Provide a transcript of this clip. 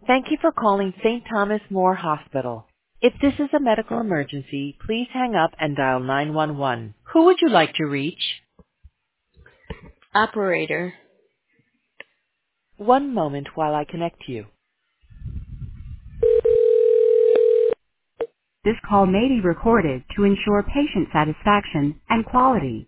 Thank you for calling St. Thomas More Hospital. If this is a medical emergency, please hang up and dial 911. Who would you like to reach? Operator. One moment while I connect you. This call may be recorded to ensure patient satisfaction and quality.